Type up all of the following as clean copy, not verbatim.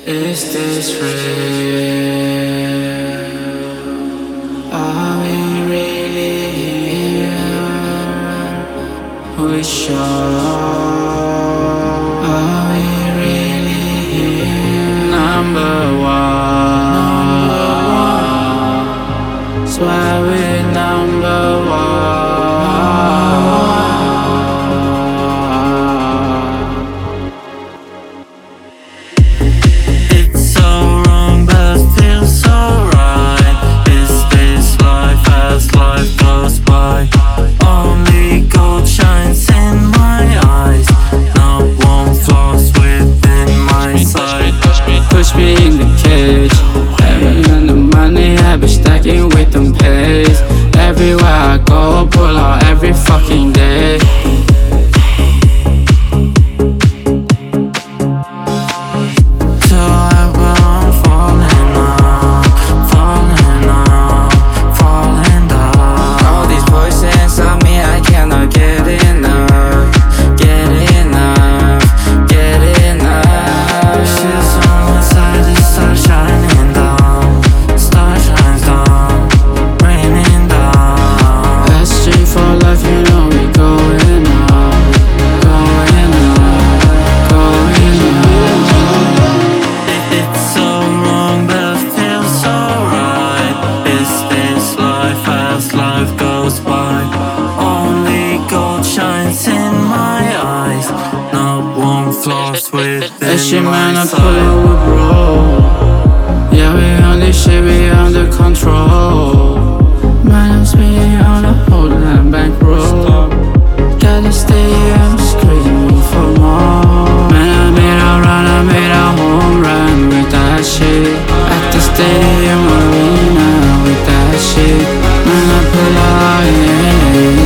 Is this real? Are we really here? We sure. Are we really here? Number one. Swear we're number one. Push me in the cage. Having on the money, I be stacking with them pays. Everywhere I go, pull out every fucking day. That shit, man, I pull it with bro. Yeah, we on this shit, we under control. Man, I'm speeding on a whole damn bankroll. Gotta stay here, I'm screaming for more. Man, I made a run, I made a home run with that shit. At the stadium arena with that shit. Man, I pull out and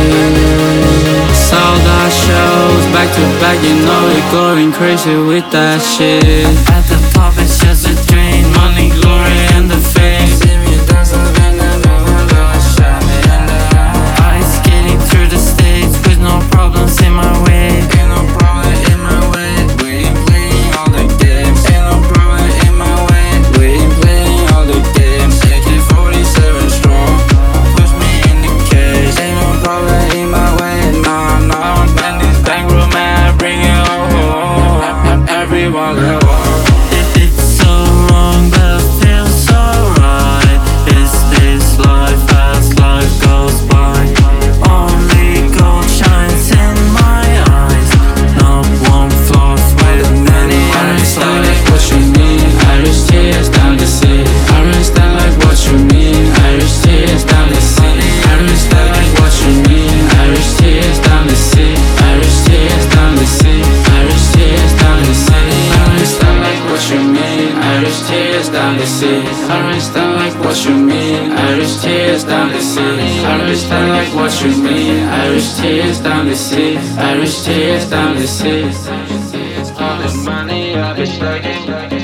shit. Sold out shows, back to back, you know we're going crazy with that shit. At the top it's just a dream, money, glory and the fame. See me dance up in the middle, shining in the eye. Ice skating through the states with no problems in my way. Ain't no problem in my way, we ain't playing all the games. Ain't no problem in my way, we ain't playing all the games. AK-47 strong, push me in the cage. Ain't no problem in my way, nah, nah. Man, this bankroll, man, bring it home. Everyone go. It's so wrong, but feels so right. Is this life as life goes by? Only gold shines in my eyes. No one flows with many. I understand like what you mean. Irish tears down the sea. I understand like what you mean. Irish tears down the sea. I understand like what you mean. Irish tears down the sea. Irish tears down the sea. Irish tears down the sea. I understand like what you mean. Irish tears down the sea. I understand like what you mean. Irish tears down the sea. I understand like what you mean. Irish tears down the sea. Irish tears down the sea. All the money I've been stacking.